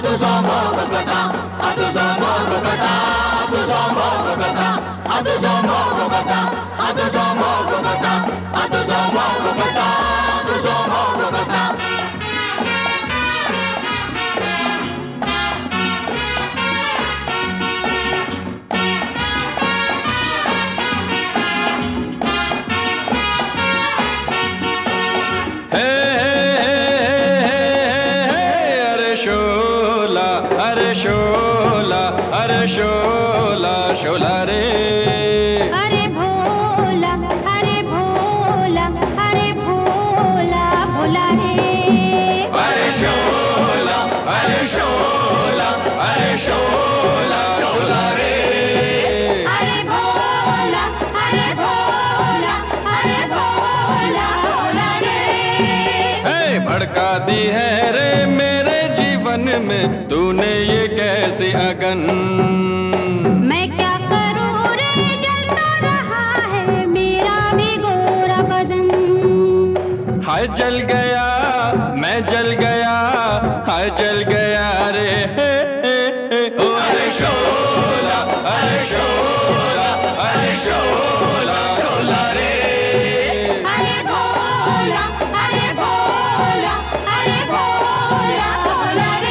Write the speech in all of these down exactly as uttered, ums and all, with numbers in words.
भड़का दी है रे मेरे जीवन में तूने ये कैसी अगन। मैं क्या करूं रे जलता रहा है मेरा भी गोरा बदन। हाय जल गया मैं जल गया हाय जल गया रे हे हे हे। ओ अरे शोला अरे शोला अरे शोला शोला रे। अरे भोला अरे भोला अरे भोला भोला रे।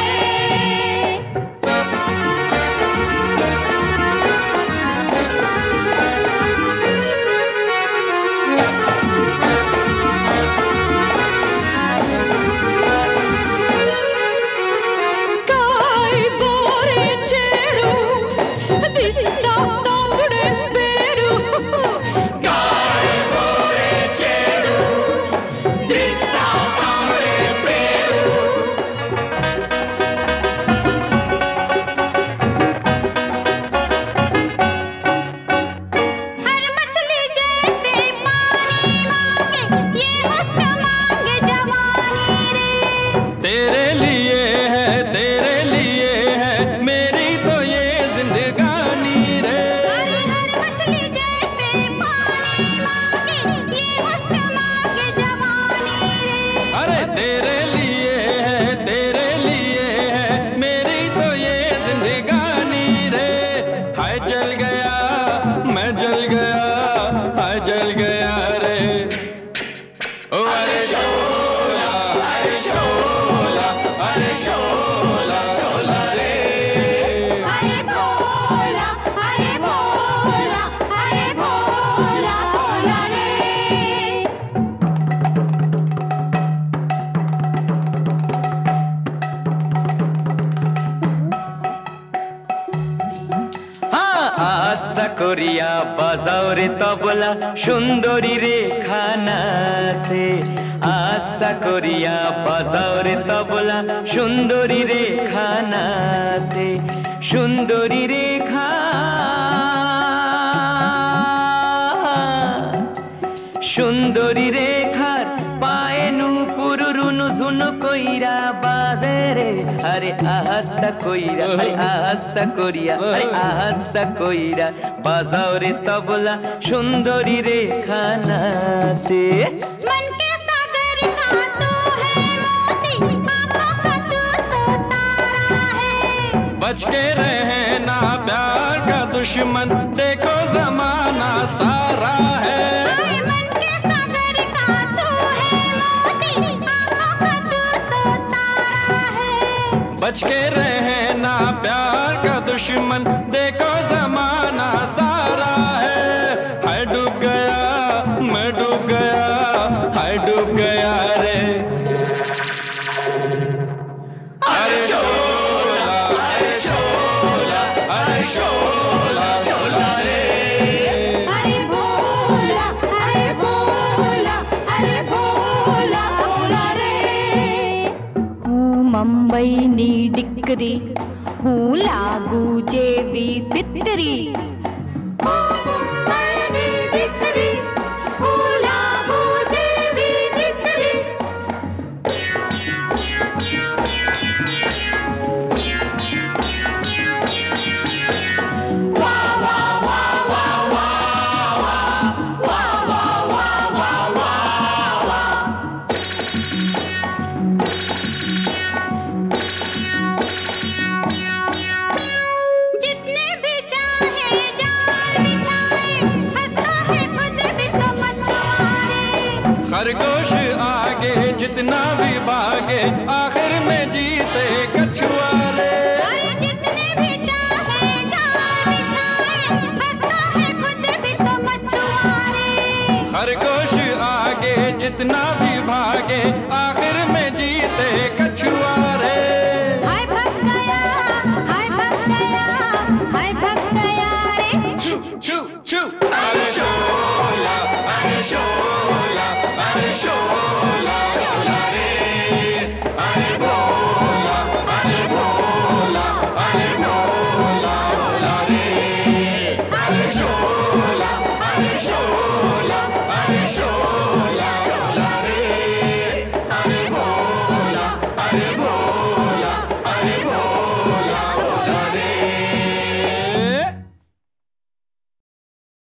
काय बोरे चेडू दिसता तांबडे पेरू। काय बोरे चेडू दिसता तांबडे पेरू। हर मछली जैसे पानी मांगे ये हुस्न मांगे जवानी रे। तेरे लिए है तेरे लिए है मेरी तो ये जिंदगानी रे। अरे हर मछली जैसे पानी मांगे ये हुस्न मांगे जवानी रे। अरे तेरे लिए है तेरे लिए है मेरी तो ये जिंदगानी रे। हाय जल गया मैं जल गया हाय जल गया रे। ओ अरे शोला अरे शोला अरे शोला शोला रे। अरे भोला अरे भोला अरे भोला भोला रे। আশা করিয়া বাজাও রে তবলা সুন্দরী রেখা নাচে। আশা করিয়া বাজাও রে তবলা সুন্দরী রেখা নাচে। সুন্দরী রেখা সুন্দরী রেখার পায়ে নুপুর রুনু ঝুনু কইরা বাজে রে। আরে আহা কইরা আরে আহা করিয়া আরে আহা কইরা বাজাও রে তবলা সুন্দরী রেখা নাচে। मन के सागर का तू है मोती आँखों का तू तो तारा है। बच के रहे ना प्यार का दुश्मन देखो जमाना सारा है। अरे मन के सागर का तू है मोती आँखों का तू तो तारा है। बच के रहे ना प्यार का दुश्मन देखो जमाना सारा है। हाय डूब गया मैं डूब गया हाय डूब गया रे। अरे शोला अरे शोला अरे शोला शोला रे। अरे भोला अरे भोला अरे भोला भोला रे। હું મુંબઈની દીકરી હું લાગુ જેવી તિતરી। मुंबईनी दिकरी હું લાગુ જેવી દીકરી। खरगोश आगे जितना भी भागे आखिर में जीते कछुआ रे। अरे जितने भी चाहे जाल बिछाए फंसता है खुद भी तो मछुआरे। खरगोश आगे जितना भी भागे आखिर